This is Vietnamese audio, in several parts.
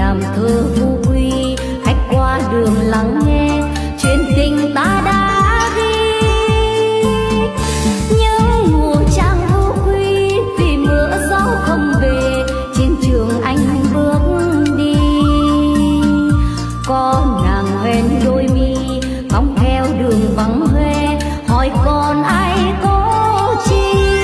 làm thơ vu quy, khách qua đường lắng nghe chuyện tình ta đã ghi. Những mùa trang vu quy vì mưa gió không về, trên trường anh bước đi. Có nàng hoen đôi mi cong theo đường vắng hoe, hỏi còn ai có chi.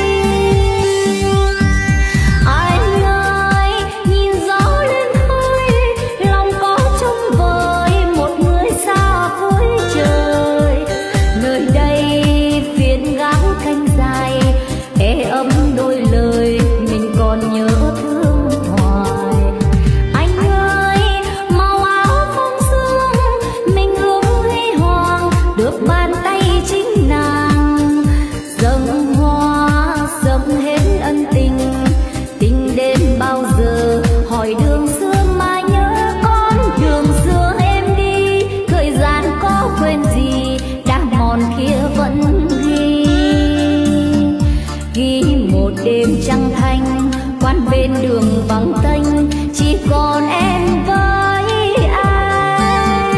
Anh ơi nhìn gió lên khơi, lòng có trông vời một người xa cuối trời. Nơi đây phiến gác canh dài, ê ấm đôi lời mình còn nhớ thương hoài. Anh ơi màu áo phong sương mình ước huy hoàng, được bàn tay chính nàng dâng hoa dâng hết ân tình. Tình đến bao giờ hỏi đường xưa mà nhớ con đường xưa em đi. Thời gian có quên gì đã mòn kia vẫn ghi. Ghi một đêm trăng thanh quan bên đường vắng tênh, chỉ còn em với anh.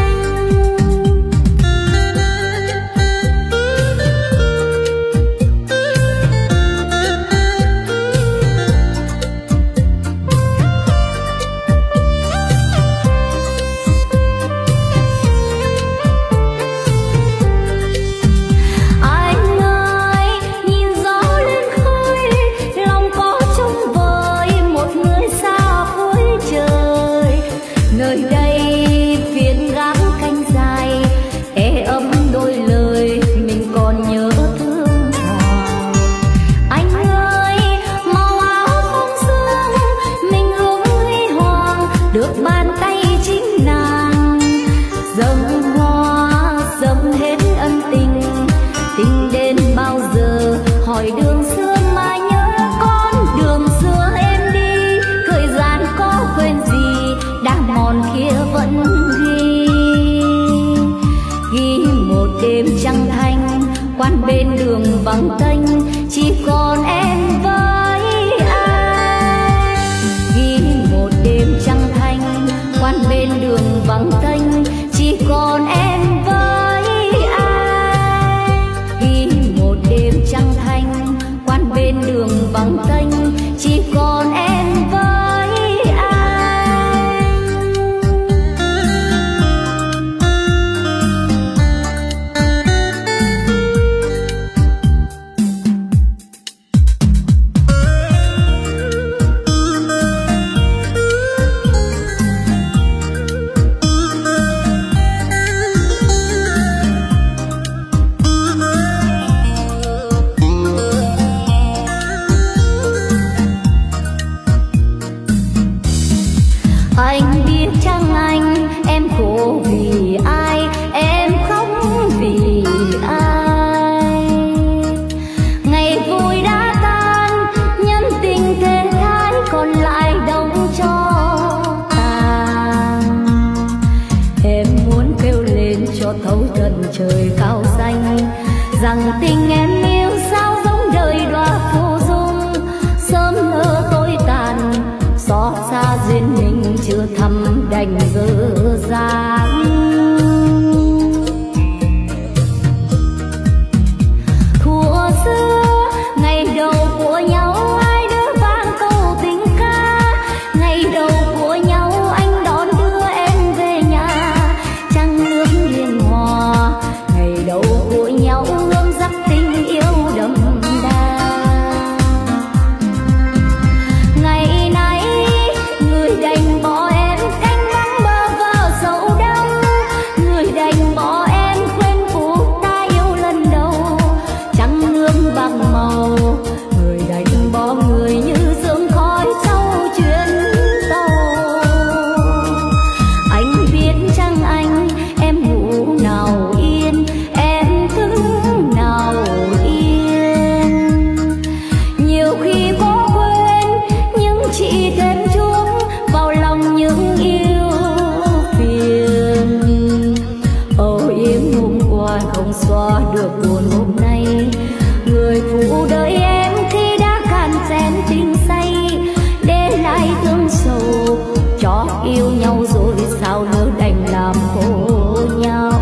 Anh ơi nhìn gió lên khơi, lòng có trông vời một người xa cuối trời. Nơi đây phiến gác canh dài, ê ấm đôi lời mình còn nhớ thương hoài. Anh ơi màu áo phong sương mình ước huy hoàng, được bàn tay chính nàng dâng hoa dâng hết ân tình. Tình đến bao giờ hỏi đường xưa mà nhớ con đường xưa em đi. Thời gian có quên gì đã mòn kia vẫn ghi. Ghi một đêm trăng thanh quan bên đường vắng tênh, chỉ còn em với anh. Ghi một đêm trăng thanh quan bên đường vắng tênh, chỉ còn em với anh. Ghi một đêm trăng thanh quan bên đường vắng tênh, chỉ còn em với anh. Anh biết chăng anh em khổ vì ai, em khóc vì ai. Ngày vui đã tan nhân tình thế thái, còn lại đóng cho tàn. Em muốn kêu lên cho thấu trần trời cao xanh, rằng tình em yêu sao giống đời đóa phù dung. Sớm nỡ tối tàn xót xa duyên mình chưa thăm đành dở dang. Thuở xưa ngày đầu của nhau ai đỡ vang câu tình ca. Ngày đầu của nhau anh đón đưa em về nhà, trăng nước hiền hòa. Ngày đầu của nhau hương dắt tình yêu đậm đà. Ngày nay người đành bỏ em canh vắng bờ yêu nhau rồi sao lỡ đành làm khổ nhau.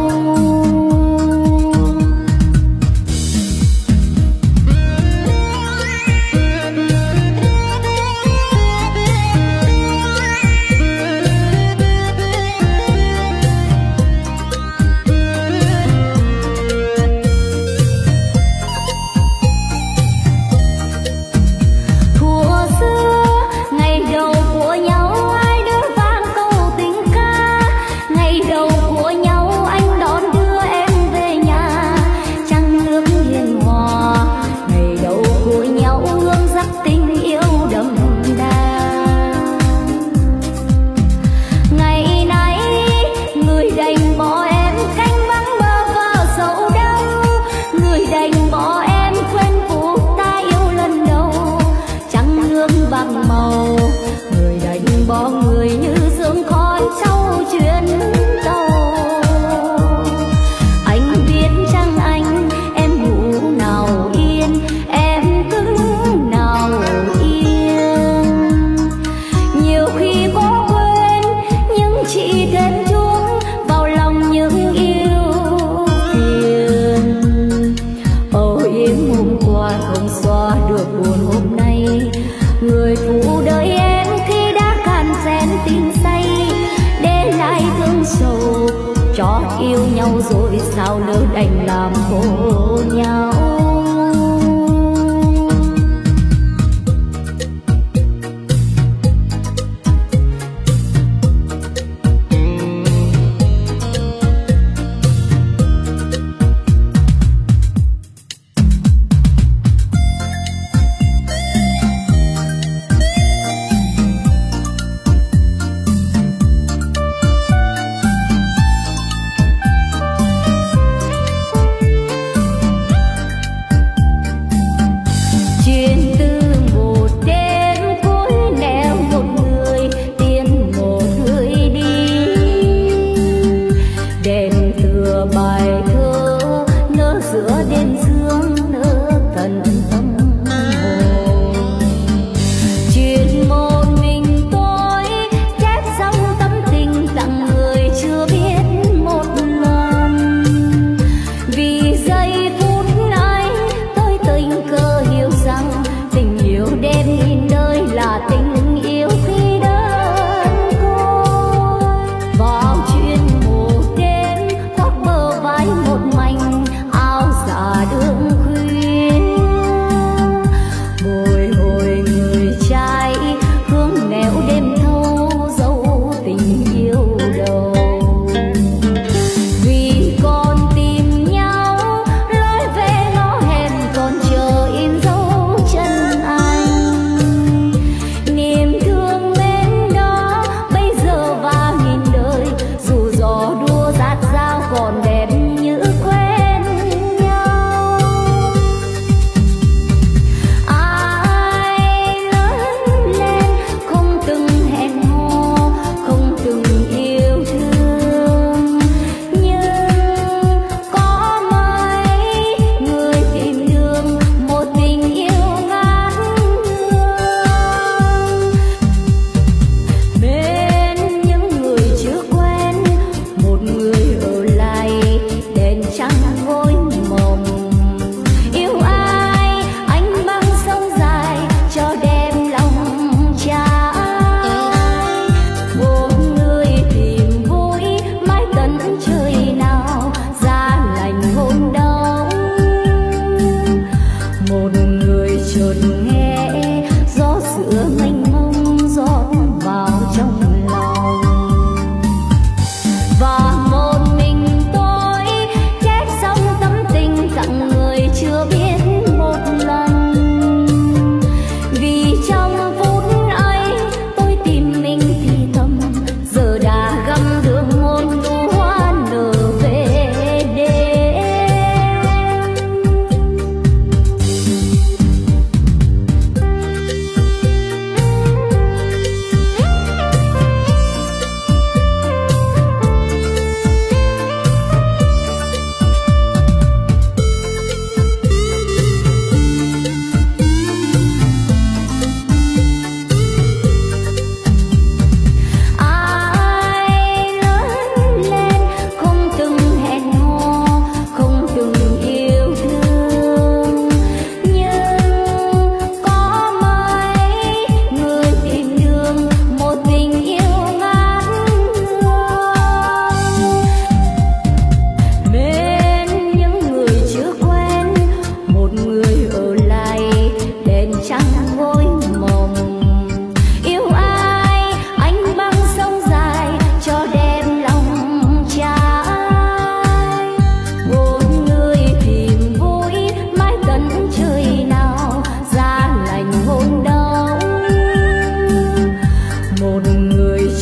Yêu nhau rồi sao lỡ đành làm khổ nhau.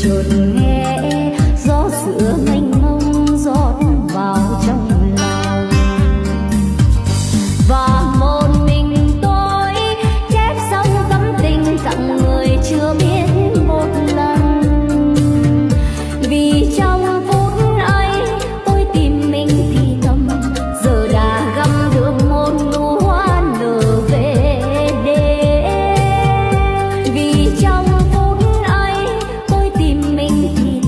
chợt nghe gió sữa mênh mông rót vào trong lòng, và một mình tôi chép xong tấm tình tặng người chưa biết một lần. Vì trong phút ấy tôi tìm mình thì thầm, giờ đã găm được một nụ hoa nở về đêm. Vì trong phút ấy tôi tìm mình thì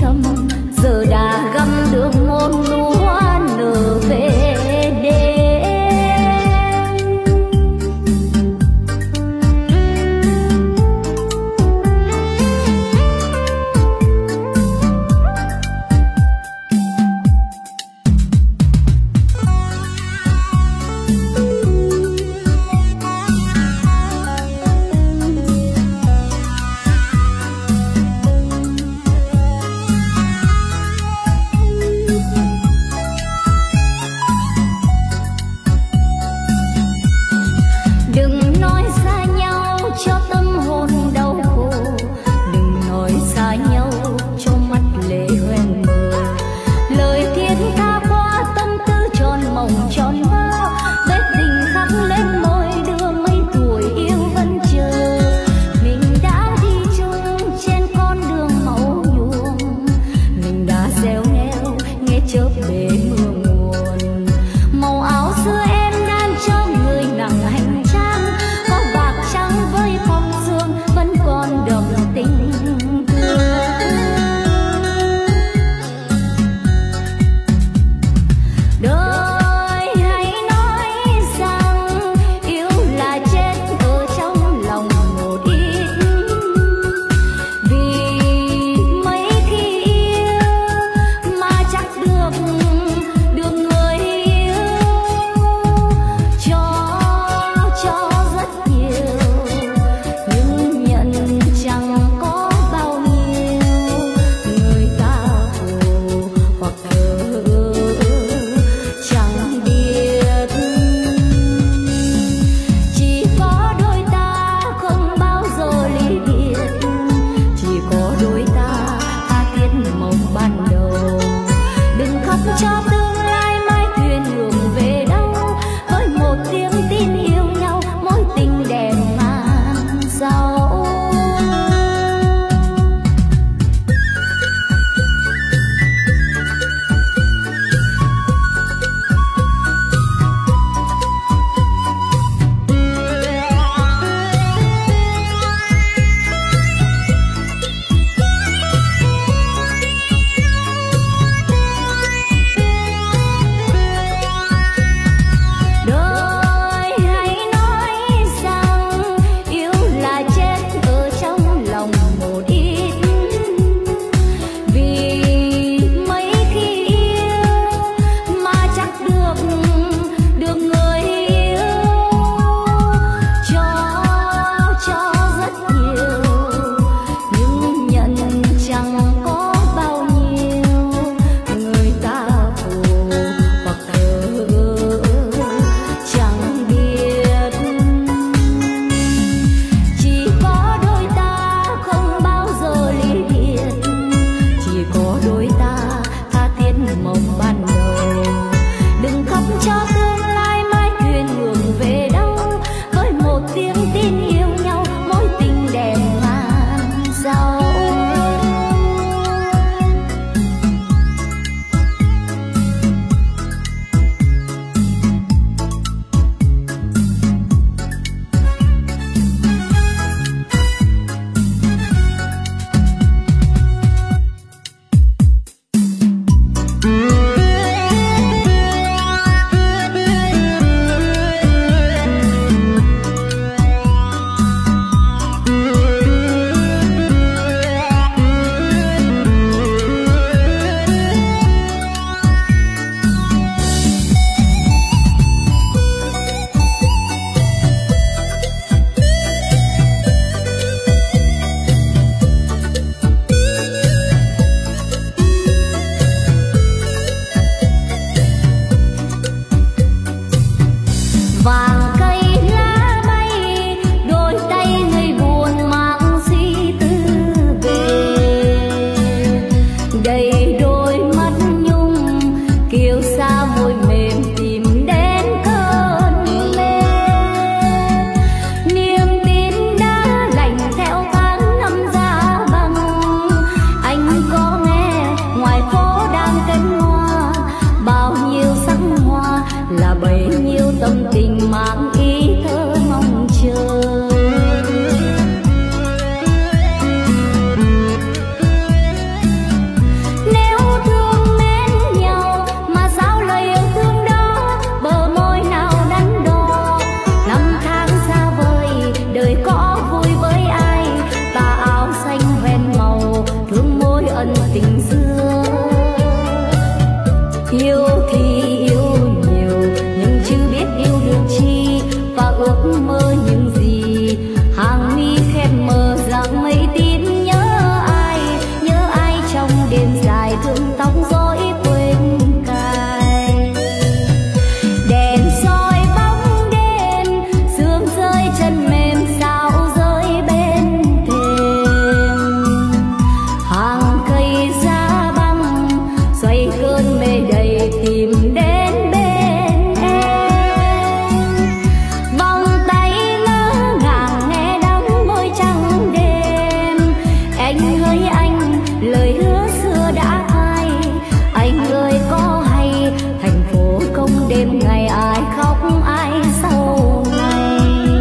đã phai. Anh ơi có hay thành phố không đêm ngày ai khóc ai sau này.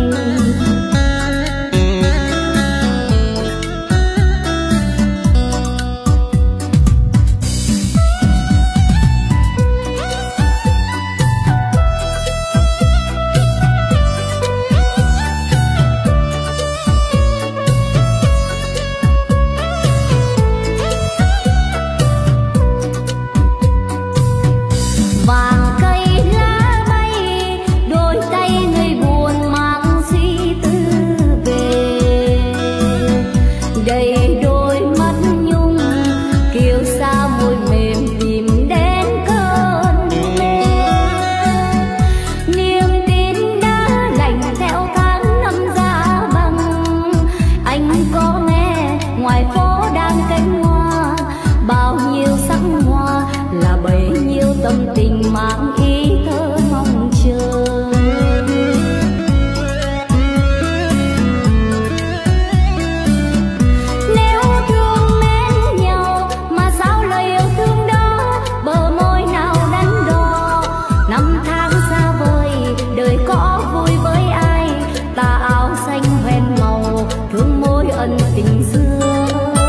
Vàng cây lá bay, đôi tay người buồn mang suy tư về. Đầy đôi mắt nhung, kiêu sa môi mềm tìm đến cơn mê. Niềm tin đã lạnh theo tháng năm giá băng. Anh có nghe ngoài phố đang cánh hoa, bao nhiêu sắc hoa là bấy nhiêu tâm tình mang ý thơ mong chờ. Nếu thương mến nhau mà sao lời yêu thương đó bờ môi nào đắn đo. Năm tháng xa vời đời có vui với ai, tà áo xanh hoen màu thương môi ân tình xưa.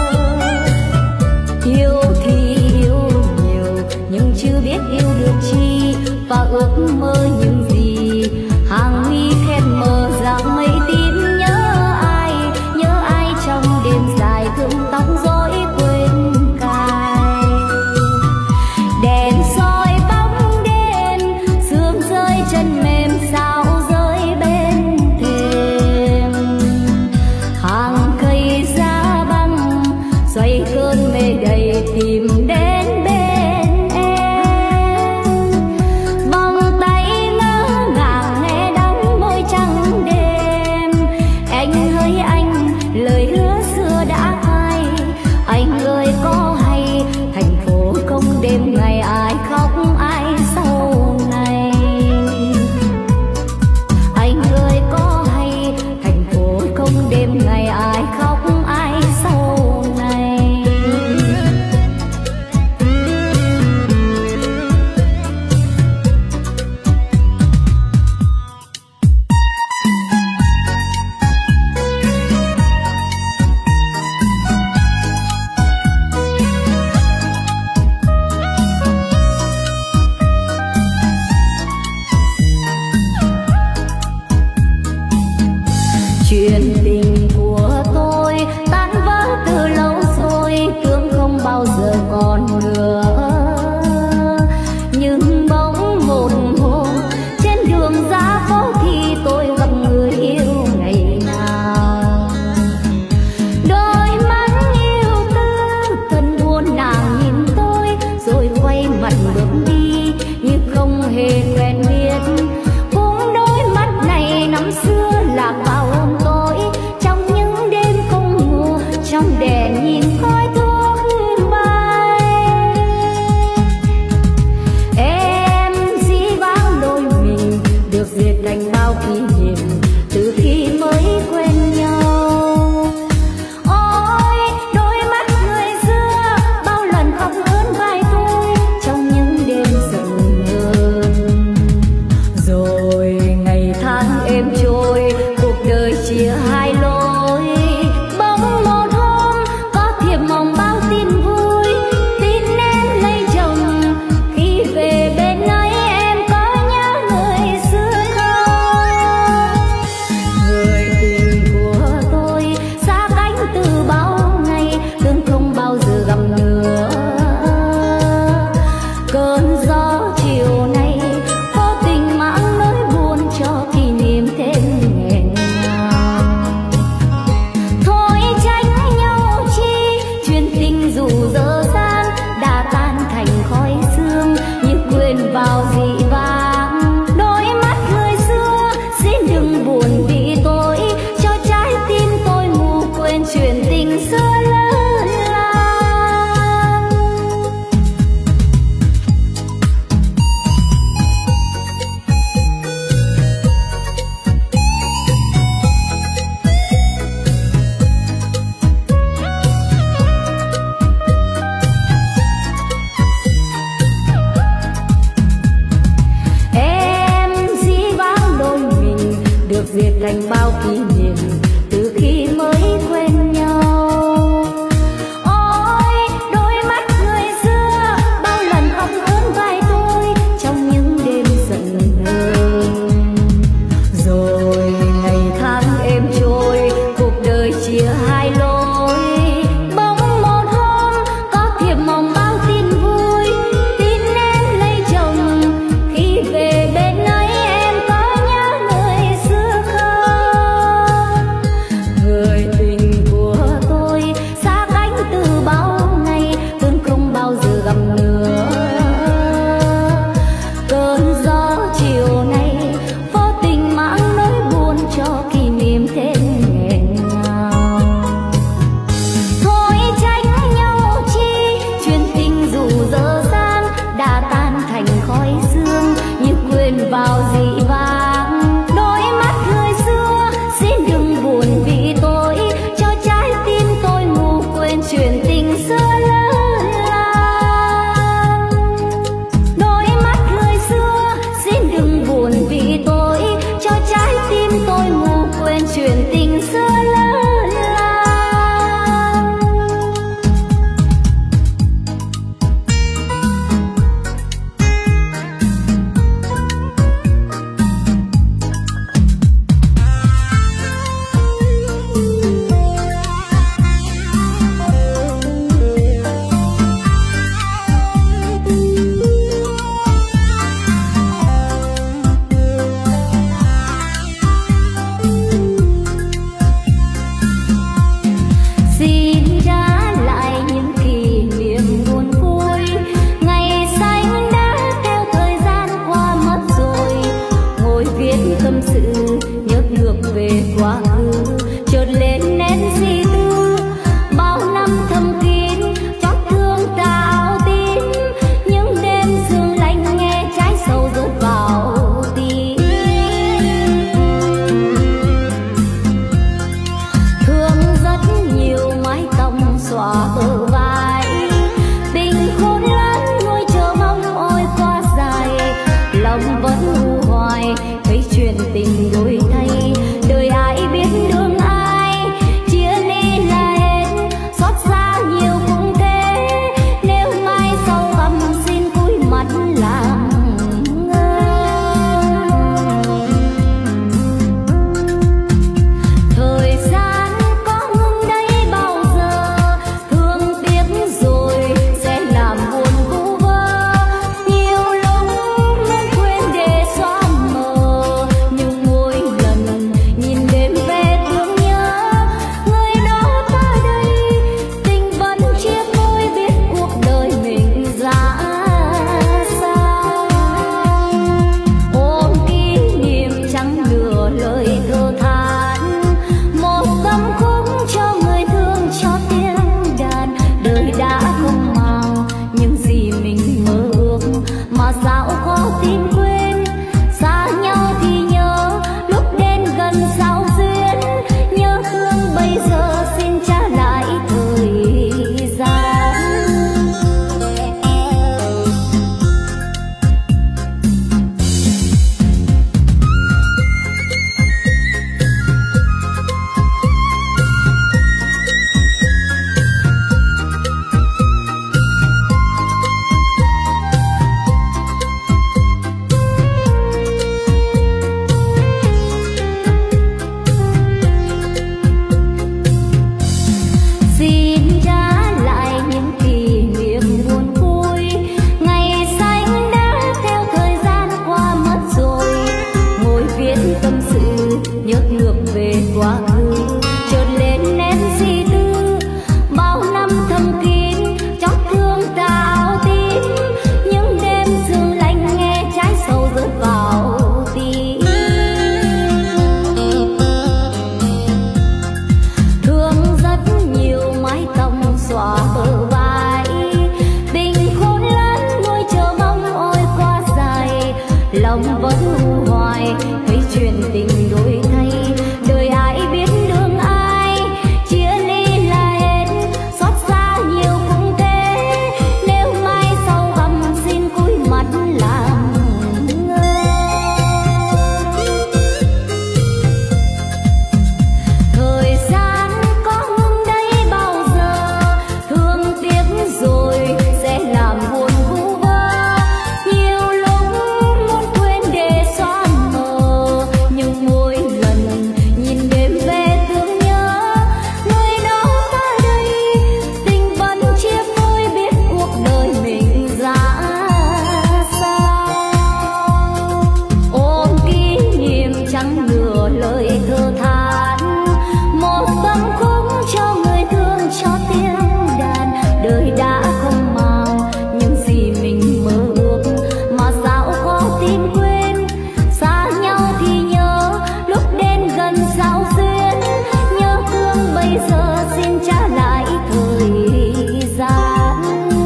Yêu thì yêu nhiều nhưng chưa biết yêu được chi, và ước mơ những gì hàng mi khen mờ rằng mây tím. Nhớ ai trong đêm dài thương tóc rối quên cài. Đèn soi bóng đêm sương rơi chân mềm sao rơi bên thềm. Hàng cây giá băng xoay cơn mê đầy tìm đến bên em. Vòng tay ngỡ ngàng nghe đắng môi trắng đêm. Anh hỡi anh, lời hứa xưa đã phai. Anh ơi có hay thành phố không đêm ngày ai khóc ai sau này. Anh ơi có hay thành phố không đêm ngày ai khóc ai sau này. Chuyện tình của tôi tan vỡ từ lâu rồi, tưởng không bao giờ còn nữa. Nhưng bỗng một hôm trên đường ra phố thì tôi gặp người yêu ngày nào. Đôi mắt yêu tư thân buồn nàng nhìn tôi rồi quay mặt bước đi như không hề quen biết. Cũng đôi mắt này năm xưa lạc vào ôm tôi trong những đêm không ngủ, trong đèn nhìn khói thuốc bay. Em dĩ vãng đôi mình được dệt thành bao kỷ niệm từ khi mới quen nhau. Ôi đôi mắt người xưa bao lần khóc ướt vai tôi trong những đêm khôn lắm nuôi chờ mong ôi quá dài, lòng vẫn u hoài thấy chuyện tình đổi thay. Đời ai biết đường ai chia ly là hết, xót xa nhiều cũng thế. Nếu mai sau gầm xin cúi mặt làm ngơ. Thời gian có ngừng đây bao giờ, thương tiếc rồi sẽ làm buồn vu vơ. Nhiều lúc muốn quên để xóa mờ, nhưng mỗi lần nhìn đêm về thương nhớ người đó ta đây. Tình vẫn chia phôi biết cuộc đời mình ra sao. Ôm kỷ niệm chẳng lừa lời thơ than, một tâm khúc cho người thương cho tiếng đàn. Đời đã không màng những gì mình mơ ước, mà sao khó tìm quên. Xa nhau thì nhớ, lúc đến gần sao duyên. Nhớ thương bây giờ xin trả lại thời gian. Xin trả lại những kỷ niệm buồn vui, ngày xanh đã theo thời gian qua mất rồi. Ngồi viết tâm sự nhớ ngược về quá khứ, chợt lên nét suy tư. Bao năm thầm kín chót thương tao tim, những đêm sương lạnh nghe trái sầu rơi vào tim. Thương rất nhiều mái tóc xõa bờ vai, tình khôn lắm nuôi chờ mong ôi quá dài. Lòng vẫn u hoài thấy chuyện tình đổi thay. Đời ai biết đường ai chia ly là hết, xót xa nhiều cũng thế. Nếu mai sau gầm xin cúi mặt làm ngơ. Thời gian có ngừng đây bao giờ, thương tiếc rồi sẽ làm buồn vu vơ. Nhiều lúc muốn quên để xóa mờ, nhưng mỗi lần nhìn đêm về thương nhớ người đó ta đây. Tình vẫn chia phôi biết cuộc đời mình ra sao. Ôm kỷ niệm chẳng lừa lời thơ than, một tâm khúc cho người thương cho tiếng đàn. Đời đã không màng những gì mình mơ ước, mà sao khó tìm quên. Xa nhau thì nhớ, lúc đến gần sao duyên. Nhớ thương bây giờ xin trả lại thời gian.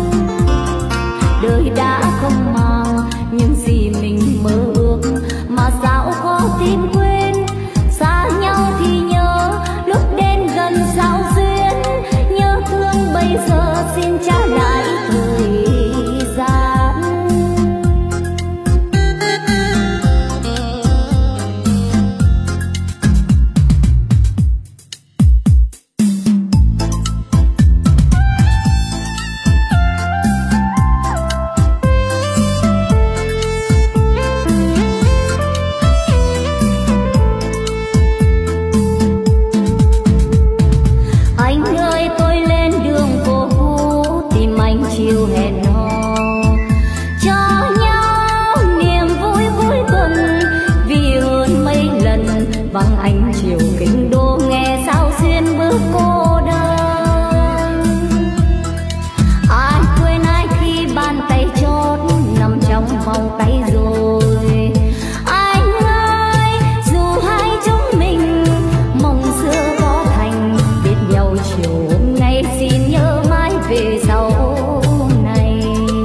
Đời đã không màng những gì mình mơ ước, mà sao khó tìm quên. Xa nhau thì nhớ, lúc đến gần sao duyên. Nhớ thương bây giờ xin trả lại thời gian. Anh ơi tôi lên đường phố cũ tìm anh chiều hẹn hò, cho nhau niềm vui cuối tuần. Vì hơn mấy lần vắng anh chiều kinh đô, nghe sao xuyên bước cô đơn. Ai quên ai khi bàn tay chót nằm trong vòng tay rồi. Anh ơi dù hai chúng mình mong xưa có thành, biết nhau chiều hôm nay xin nhớ mãi về sau này.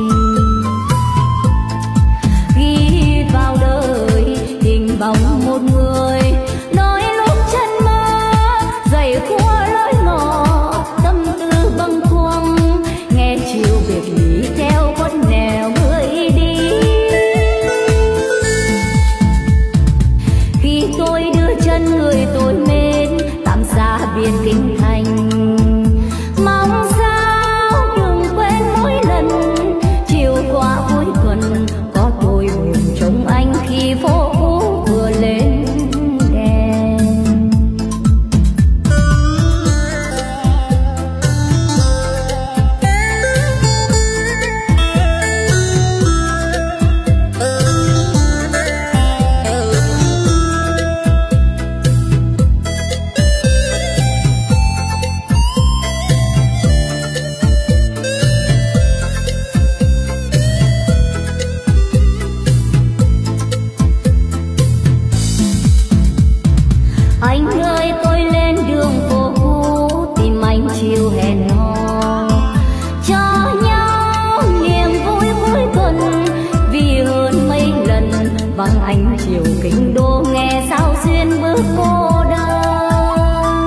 niềm vui cuối tuần, vì hơn mấy lần vắng anh chiều kinh đô, nghe sao duyên bước cô đơn.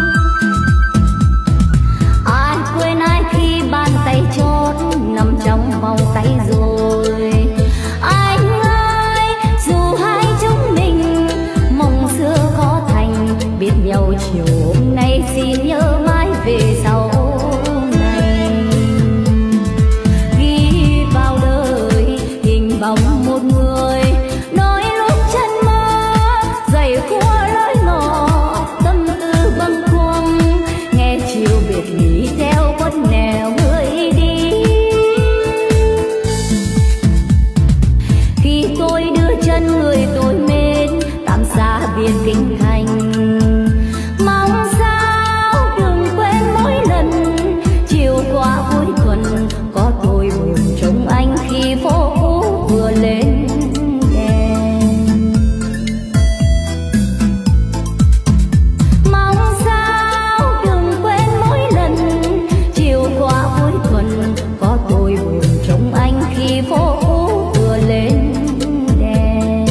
Ai quên ai khi bàn tay chót nằm trong vòng tay rồi. Anh ơi, dù hai chúng mình mong xưa khó thành, biết nhau chiều hôm nay xin nhớ mãi về sau này. Ghi vào đời hình bóng một người, đôi lúc chân mơ dày khua lối ngõ, tâm tư bâng khuâng nghe chiều biệt ly theo khuất nẻo người đi. Khi tôi đưa chân người tôi mến tạm xa biệt kinh thành, mong sao đừng quên mỗi lần chiều qua cuối tuần có tôi buồn trông anh khi phố cũ vừa lên đèn. Mong sao đừng quên mỗi lần chiều qua cuối tuần có tôi buồn trông anh khi phố cũ vừa lên đèn.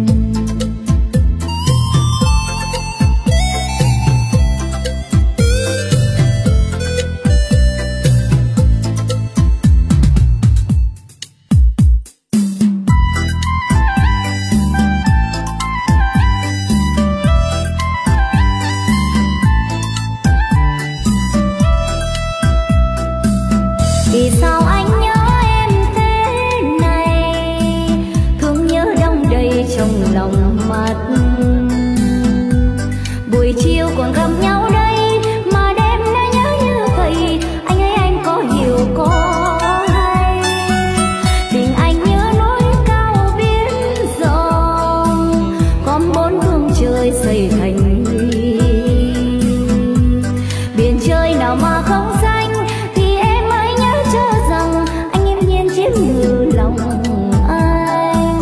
Vì sao anh nhớ em thế này, thương nhớ đong đầy trong lòng mắt. Buổi chiều còn gặp nhau đây mà đêm đã nhớ như vậy, anh ơi anh có hiểu có hay. Tình anh nhớ núi cao biển rộng, con bốn phương trời xây thành lũy. Biển trời nào mà không xanh thì em ơi nhớ cho rằng anh yên nhiên chiếm ngự lòng anh.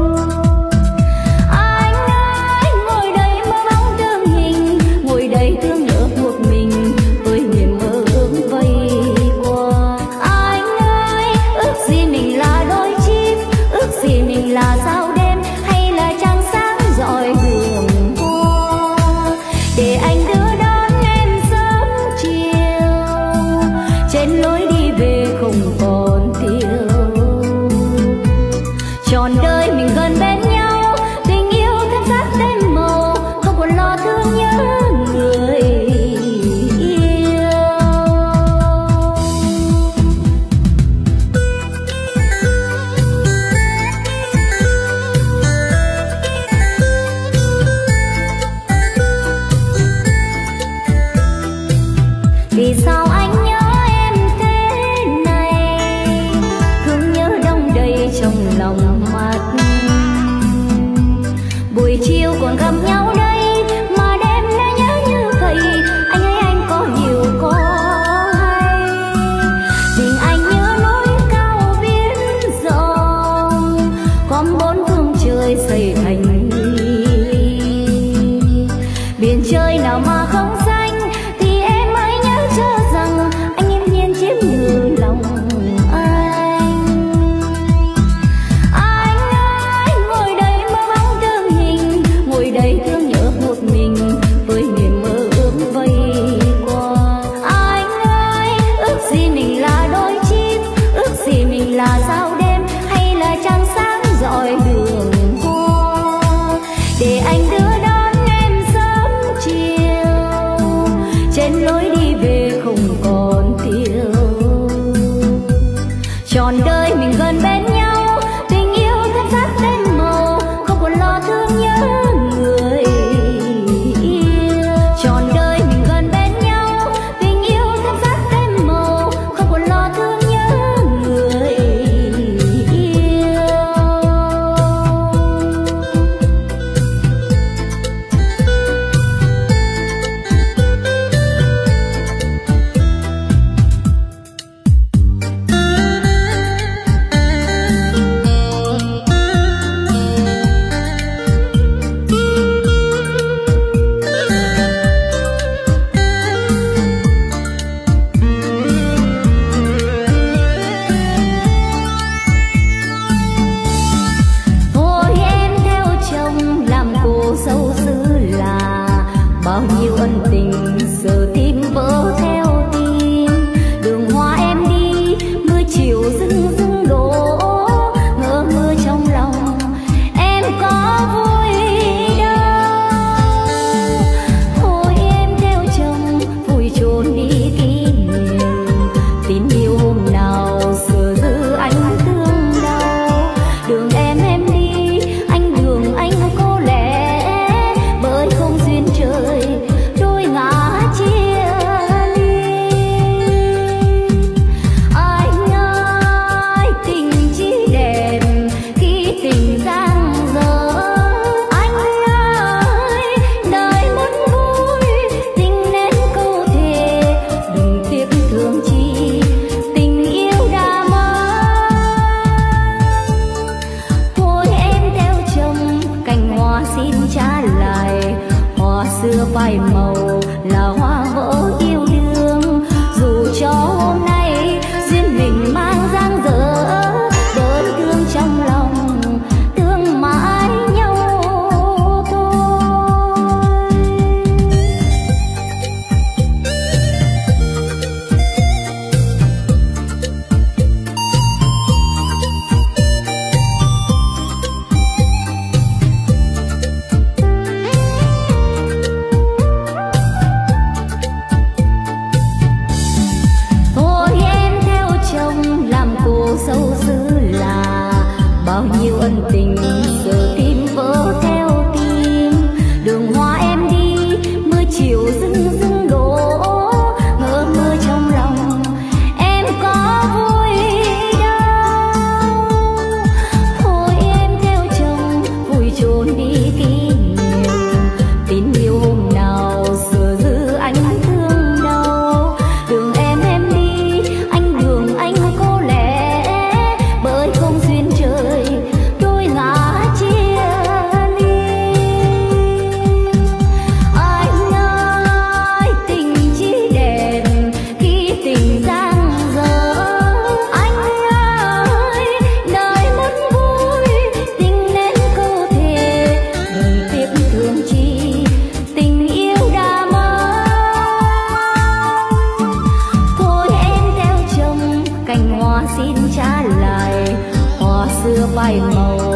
Anh ơi ngồi đây mơ bóng thương hình, ngồi đây thương nhớ một mình với niềm mơ ước vây qua. Anh ơi ước gì mình là đôi chim, ước gì mình là sao đêm hay là trăng sáng rọi đường hoa, để anh đưa đón em sớm chiều trên lối đi về không còn thiếu. Trọn đời mình gần bên nhau, tình yêu thêm sắc thêm màu, không còn lo thương nhớ người yêu. Vì sao anh nhớ em thế này, thương nhớ đong đầy trong lòng mắt. Buổi chiều còn gặp nhau đây mà đêm đã nhớ như vậy, anh ơi anh có hiểu có hay. Tình anh nhớ núi cao biển rộng, con bốn phương trời xây thành lũy. Biển trời nào mà không xanh thì em ơi nhớ cho rằng anh yên nhiên chiếm ngự lòng anh. Anh ơi ngồi đây mơ bóng thương hình, ngồi đây thương nhớ một mình với niềm mơ ước vây qua. Anh ơi ước gì mình là đôi chim, ước gì mình là sao đêm hay là trăng sáng rọi đường hoa, để anh đưa đón em sớm chiều trên lối đi về không còn thiếu. Trọn đời mình gần bên nhau, tình yêu thêm sắc thêm màu, không còn lo thương nhớ người yêu. Trọn đời mình gần bên nhau, tình yêu thêm sắc thêm màu, không còn lo thương nhớ người yêu. rưng rưng đổ ngỡ ngơ trong lòng em có vui đâu. Thôi em theo chồng vui trốn đi kỷ niệm tình yêu hôm nào xưa giữ anh thương đau. Đường em đi anh đường anh có lẽ bởi không duyên trời đôi ngã chia ly. Anh ơi tình chỉ đẹp khi tình giang dở. Anh ơi đời muốn vui tình nên câu thề đừng tiếc thương chi tình yêu đã mất. Thôi em theo chồng cành hoa xin trả lại hoa xưa phai màu là hoa vỡ yêu đương. Dù cho hôm nay duyên mình mang dang dở bởi thương trong lòng thương mãi nhau thôi. Thôi em theo chồng làm cô dâu xứ là bao nhiêu ân tình giờ tim vỡ theo tim. Đường hoa em đi mưa chiều rưng rưng đổ ngỡ ngơ trong lòng em có vui đâu. Thôi em theo chồng vui trốn đi kỷ niệm tình yêu hôm nào xưa giữ anh thương đau. Đường em đi anh đường anh có lẽ bởi không duyên trời đôi ngã chia ly. Anh ơi tình chỉ đẹp khi tình giang dở. Anh ơi đời muốn vui tình nên câu thề đừng tiếc thương chi tình yêu đã mất. Thôi em theo chồng cành hoa xin trả lại hoa xưa phai màu